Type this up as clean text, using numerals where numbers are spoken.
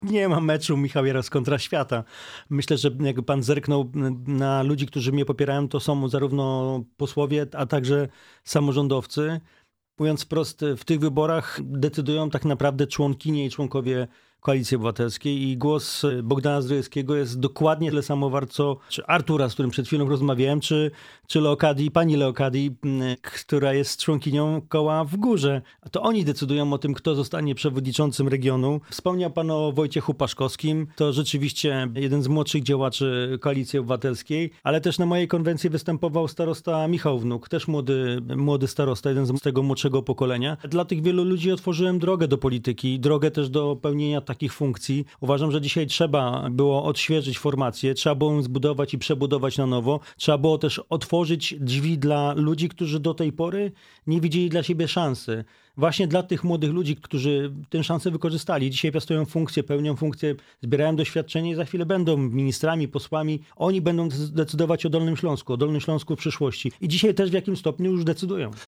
Nie ma meczu Michał Jaros kontra świata. Myślę, że jakby pan zerknął na ludzi, którzy mnie popierają, to są zarówno posłowie, a także samorządowcy. Mówiąc wprost, w tych wyborach decydują tak naprawdę członkinie i członkowie Koalicji Obywatelskiej i głos Bogdana Zdrojewskiego jest dokładnie tyle samo wart, co czy Artura, z którym przed chwilą rozmawiałem, czy Leokadii, pani Leokadii, która jest członkinią koła w górze. A to oni decydują o tym, kto zostanie przewodniczącym regionu. Wspomniał pan o Wojciechu Paszkowskim. To rzeczywiście jeden z młodszych działaczy Koalicji Obywatelskiej, ale też na mojej konwencji występował starosta Michał Wnuk, też młody starosta, jeden z tego młodszego pokolenia. Dla tych wielu ludzi otworzyłem drogę do polityki, drogę też do pełnienia takich funkcji. Uważam, że dzisiaj trzeba było odświeżyć formację, trzeba było ją zbudować i przebudować na nowo. Trzeba było też otworzyć drzwi dla ludzi, którzy do tej pory nie widzieli dla siebie szansy. Właśnie dla tych młodych ludzi, którzy tę szansę wykorzystali. Dzisiaj piastują funkcje, pełnią funkcje, zbierają doświadczenie i za chwilę będą ministrami, posłami. Oni będą decydować o Dolnym Śląsku w przyszłości. I dzisiaj też w jakim stopniu już decydują.